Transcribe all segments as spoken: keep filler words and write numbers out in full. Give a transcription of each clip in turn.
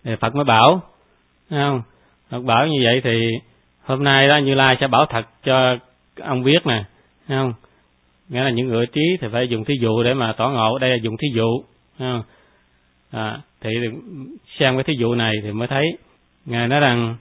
Thì Phật mới bảo, thấy không? Phật bảo như vậy thì hôm nay đó Như Lai sẽ bảo thật cho ông biết nè, thấy không? Nghĩa là những người trí thì phải dùng thí dụ để mà tỏ ngộ, đây là dùng thí dụ, thấy không? À, thì xem cái thí dụ này thì mới thấy Ngài nói rằng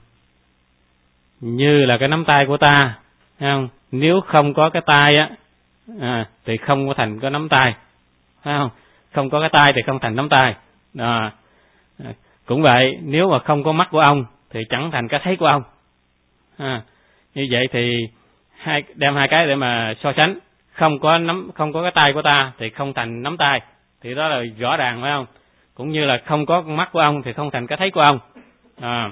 như là cái nắm tay của ta, thấy không? Nếu không có cái tay á, à, thì không có thành có nắm tay, thấy không? Không có cái tay thì không thành nắm tay. À, cũng vậy, nếu mà không có mắt của ông thì chẳng thành cái thấy của ông. À, như vậy thì hai đem hai cái để mà so sánh, không có nắm không có cái tay của ta thì không thành nắm tay, thì đó là rõ ràng, phải không? Cũng như là không có con mắt của ông thì không thành cái thấy của ông. À,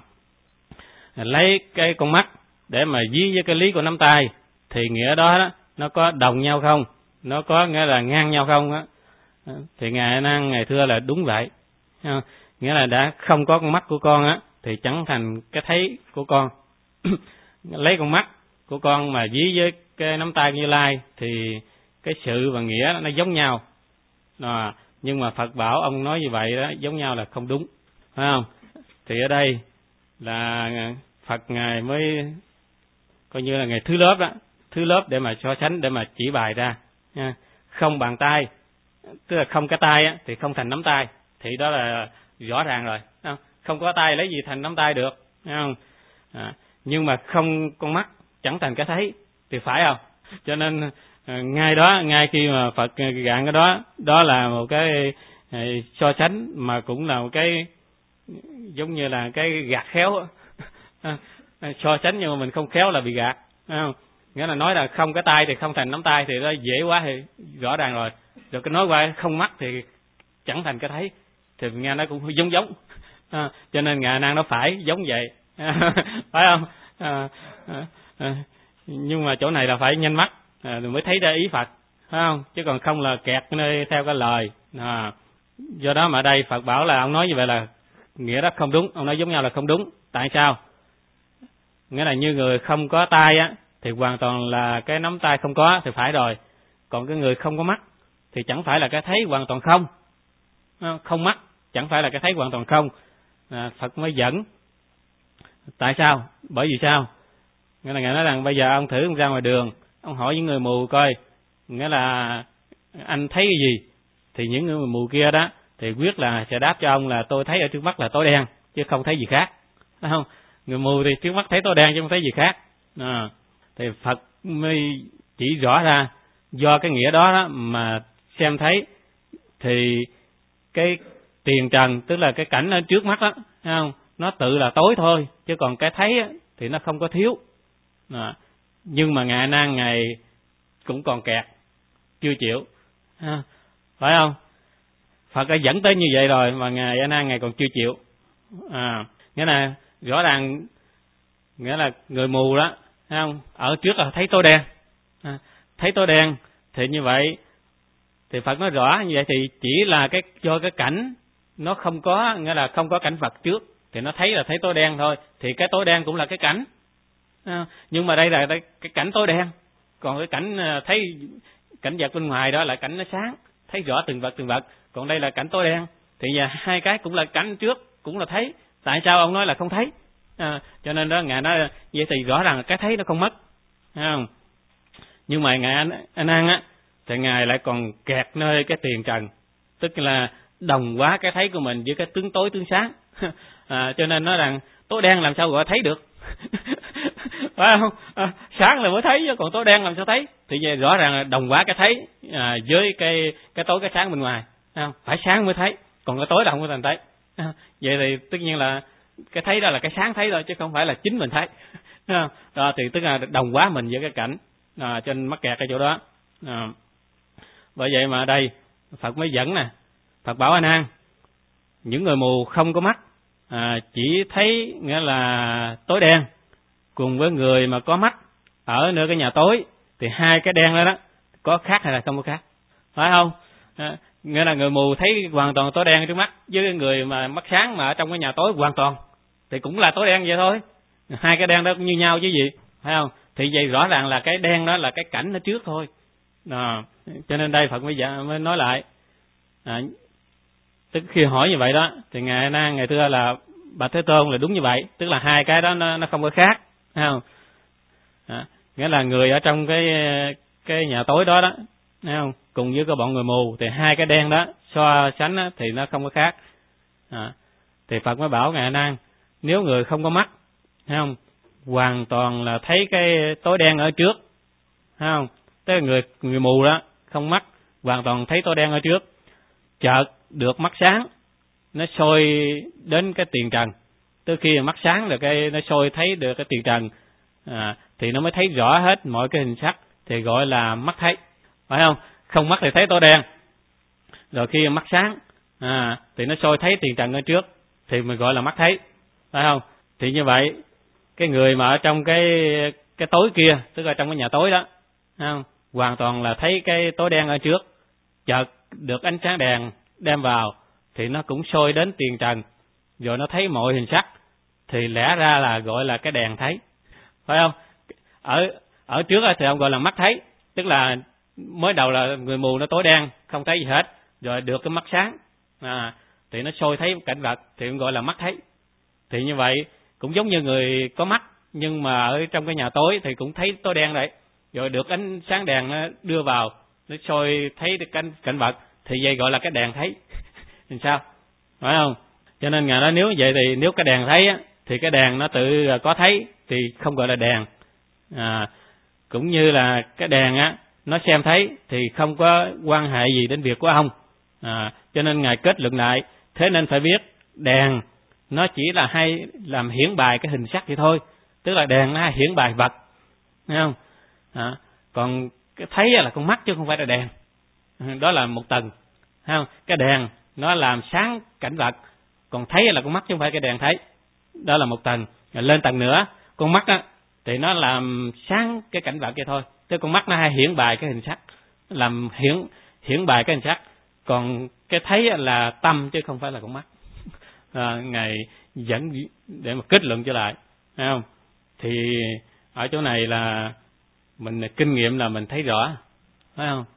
lấy cái con mắt để mà dí với cái lý của nắm tay thì nghĩa đó, đó nó có đồng nhau không, nó có nghĩa là ngang nhau không á, thì ngài A Nan ngài thưa là đúng vậy. À, nghĩa là đã không có con mắt của con á thì chẳng thành cái thấy của con. Lấy con mắt của con mà dí với cái nắm tay Như Lai thì cái sự và nghĩa nó giống nhau. À, nhưng mà Phật bảo ông nói như vậy đó giống nhau là không đúng, phải không? Thì ở đây là Phật ngài mới coi như là ngài thứ lớp đó, thứ lớp để mà so sánh, để mà chỉ bài ra nha. Không bàn tay, tức là không cái tay á thì không thành nắm tay, thì đó là rõ ràng rồi, không? Không có tay lấy gì thành nắm tay được, thấy không? À, nhưng mà không con mắt chẳng thành cái thấy thì phải không? Cho nên à, ngay đó, ngay khi mà Phật gạn cái đó, đó là một cái à, so sánh mà cũng là một cái giống như là cái gạt khéo. À, so sánh nhưng mà mình không khéo là bị gạt, thấy không? Nghĩa là nói là không cái tay thì không thành nắm tay thì nó dễ quá thì rõ ràng rồi. Rồi cái nói qua không mắt thì chẳng thành cái thấy, thì nghe nó cũng giống giống. À, cho nên Ngài A Nan nó phải giống vậy. À, phải không? À, à, à, nhưng mà chỗ này là phải nhanh mắt à, mới thấy ra ý Phật, phải không? Chứ còn không là kẹt nơi theo cái lời. À, do đó mà đây Phật bảo là ông nói như vậy là nghĩa đó không đúng, ông nói giống nhau là không đúng. Tại sao? Nghĩa là như người không có tay á thì hoàn toàn là cái nắm tay không có thì phải rồi. Còn cái người không có mắt thì chẳng phải là cái thấy hoàn toàn không. Không mắt chẳng phải là cái thấy hoàn toàn không. À, Phật mới dẫn. Tại sao? Bởi vì sao? Nghĩa là Ngài nói rằng bây giờ ông thử ông ra ngoài đường, ông hỏi những người mù coi, nghĩa là anh thấy cái gì? Thì những người mù kia đó thì quyết là sẽ đáp cho ông là tôi thấy ở trước mắt là tối đen, chứ không thấy gì khác. Phải không? Người mù thì trước mắt thấy tối đen chứ không thấy gì khác. À, thì Phật mới chỉ rõ ra do cái nghĩa đó, đó mà xem thấy thì cái tiền trần, tức là cái cảnh ở trước mắt đó, thấy không? Nó tự là tối thôi, chứ còn cái thấy thì nó không có thiếu. À, nhưng mà Ngài A Nan ngài cũng còn kẹt, chưa chịu, à, phải không? Phật đã dẫn tới như vậy rồi mà Ngài A Nan ngài còn chưa chịu. À, nghĩa là rõ ràng, nghĩa là người mù đó, thấy không? Ở trước là thấy tối đen, à, thấy tối đen thì như vậy thì Phật nói rõ như vậy thì chỉ là cái do cái cảnh nó không có, nghĩa là không có cảnh vật trước thì nó thấy là thấy tối đen thôi, thì cái tối đen cũng là cái cảnh. À, nhưng mà đây là đây, cái cảnh tối đen, còn cái cảnh thấy cảnh vật bên ngoài đó là cảnh nó sáng, thấy rõ từng vật từng vật, còn đây là cảnh tối đen, thì giờ hai cái cũng là cảnh trước, cũng là thấy. Tại sao ông nói là không thấy? À, cho nên đó Ngài nói vậy thì rõ ràng là cái thấy nó không mất, thấy không? Nhưng mà Ngài A Nan á thì Ngài lại còn kẹt nơi cái tiền trần, tức là đồng hóa cái thấy của mình với cái tướng tối tướng sáng. À, cho nên nói rằng tối đen làm sao gọi thấy được? Phải không? À, sáng là mới thấy chứ còn tối đen làm sao thấy? Thì vậy rõ ràng là đồng hóa cái thấy à, với cái cái tối cái sáng bên ngoài, không? Phải sáng mới thấy, còn cái tối là không có thành thấy. À, vậy thì tất nhiên là cái thấy đó là cái sáng thấy thôi, chứ không phải là chính mình thấy. À, đó, thì tức là đồng hóa mình với cái cảnh, à, cho nên mắc kẹt cái chỗ đó. À, bởi vậy mà ở đây Phật mới dẫn nè, Phật bảo A Nan, những người mù không có mắt à, chỉ thấy nghĩa là tối đen, cùng với người mà có mắt ở nơi cái nhà tối thì hai cái đen đó đó có khác hay là không có khác, phải không? À, nghĩa là người mù thấy hoàn toàn tối đen trước mắt, với người mà mắt sáng mà ở trong cái nhà tối hoàn toàn thì cũng là tối đen vậy thôi, hai cái đen đó cũng như nhau chứ gì, phải không? Thì vậy rõ ràng là cái đen đó là cái cảnh nó trước thôi. À, cho nên đây Phật mới, dạ, mới nói lại, à, tức khi hỏi như vậy đó thì Ngài A Nan ngài thưa là Bạch Thế Tôn là đúng như vậy, tức là hai cái đó nó, nó không có khác, thấy không? À, nghĩa là người ở trong cái cái nhà tối đó đó, thấy không? Cùng với cái bọn người mù thì hai cái đen đó so sánh đó, thì nó không có khác. À, thì Phật mới bảo Ngài A Nan, nếu người không có mắt, thấy không? Hoàn toàn là thấy cái tối đen ở trước, thấy không? Tức là người người mù đó không mắt, hoàn toàn thấy tối đen ở trước, chợt được mắt sáng, nó soi đến cái tiền trần. Tới khi mắt sáng rồi cái nó soi thấy được cái tiền trần, à, thì nó mới thấy rõ hết mọi cái hình sắc, thì gọi là mắt thấy, phải không? Không mắt thì thấy tối đen, rồi khi mắt sáng, à, thì nó soi thấy tiền trần ở trước, thì mình gọi là mắt thấy, phải không? Thì như vậy cái người mà ở trong cái cái tối kia, tức là trong cái nhà tối đó, phải không? Hoàn toàn là thấy cái tối đen ở trước, chợt được ánh sáng đèn đem vào thì nó cũng soi đến tiền trần, rồi nó thấy mọi hình sắc, thì lẽ ra là gọi là cái đèn thấy, phải không? Ở ở trước thì ông gọi là mắt thấy, tức là mới đầu là người mù nó tối đen không thấy gì hết, rồi được cái mắt sáng, à, thì nó soi thấy cảnh vật, thì ông gọi là mắt thấy. Thì như vậy cũng giống như người có mắt, nhưng mà ở trong cái nhà tối thì cũng thấy tối đen đấy, rồi được ánh sáng đèn nó đưa vào, nó soi thấy được cảnh cảnh vật, thì vậy gọi là cái đèn thấy. Thì sao, phải không? Cho nên Ngài nói nếu vậy thì nếu cái đèn thấy á, thì cái đèn nó tự có thấy thì không gọi là đèn. À, cũng như là cái đèn á, nó xem thấy thì không có quan hệ gì đến việc của ông. À, cho nên Ngài kết luận lại, thế nên phải biết đèn nó chỉ là hay làm hiển bày cái hình sắc vậy thôi, tức là đèn nó hay hiển bày vật, thấy không? À, còn cái thấy là con mắt chứ không phải là đèn, đó là một tầng, thấy không? Cái đèn nó làm sáng cảnh vật, còn thấy là con mắt chứ không phải cái đèn thấy, đó là một tầng. Rồi lên tầng nữa, con mắt á thì nó làm sáng cái cảnh vật vậy thôi, tức con mắt nó hay hiển bày cái hình sắc, làm hiển hiển bày cái hình sắc, còn cái thấy là tâm chứ không phải là con mắt. À, Ngài dẫn để mà kết luận trở lại, thấy không? Thì ở chỗ này là mình kinh nghiệm là mình thấy rõ, phải không?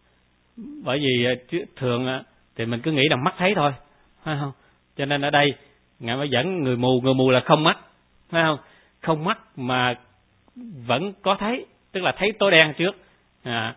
Bởi vì thường thì mình cứ nghĩ là mắt thấy thôi, phải không? Cho nên ở đây Ngài mới dẫn người mù, người mù là không mắt, phải không? Không mắt mà vẫn có thấy, tức là thấy tối đen trước. À,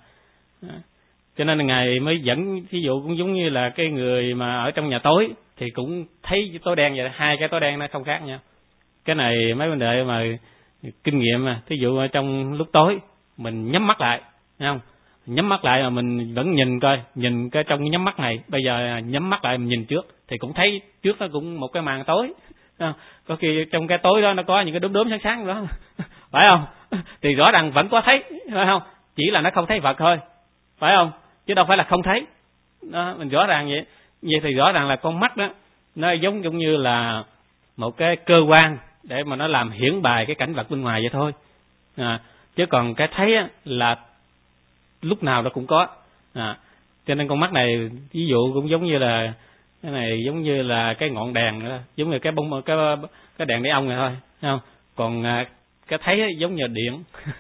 cho nên Ngài mới dẫn ví dụ cũng giống như là cái người mà ở trong nhà tối thì cũng thấy tối đen vậy, hai cái tối đen nó không khác nhau. Cái này mấy vấn đề mà kinh nghiệm mà, thí dụ ở trong lúc tối mình nhắm mắt lại, thấy không? Nhắm mắt lại mà mình vẫn nhìn coi, nhìn cái trong nhắm mắt này, bây giờ nhắm mắt lại mình nhìn trước thì cũng thấy trước nó cũng một cái màn tối. Có khi trong cái tối đó nó có những cái đốm đốm sáng sáng đó, phải không? Thì rõ ràng vẫn có thấy, phải không? Chỉ là nó không thấy vật thôi, phải không? Chứ đâu phải là không thấy. Đó, mình rõ ràng vậy. Vậy thì rõ ràng là con mắt đó nó giống giống như là một cái cơ quan để mà nó làm hiển bày cái cảnh vật bên ngoài vậy thôi. À, chứ còn cái thấy là lúc nào nó cũng có. À, cho nên con mắt này ví dụ cũng giống như là cái này giống như là cái ngọn đèn nữa, giống như cái bông cái cái đèn để ông này thôi, thấy không? Còn cái thấy giống như điện.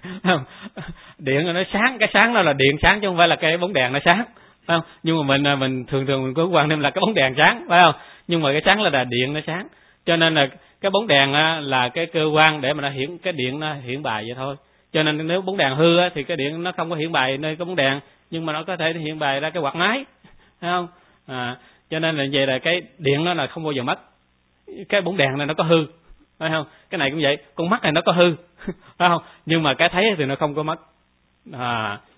Điện nó sáng, cái sáng đó là điện sáng chứ không phải là cái bóng đèn nó sáng, phải không? Nhưng mà mình mình thường thường mình có quan niệm là cái bóng đèn sáng, phải không? Nhưng mà cái sáng là, là điện nó sáng. Cho nên là cái bóng đèn là cái cơ quan để mà nó hiển, cái điện nó hiển bày vậy thôi. Cho nên nếu bóng đèn hư thì cái điện nó không có hiển bày nơi cái bóng đèn, nhưng mà nó có thể hiển bày ra cái quạt máy, thấy không? À, cho nên là vậy là cái điện nó là không bao giờ mất. Cái bóng đèn này nó có hư, phải không? Cái này cũng vậy, con mắt này nó có hư, phải không? Nhưng mà cái thấy thì nó không có mất. À,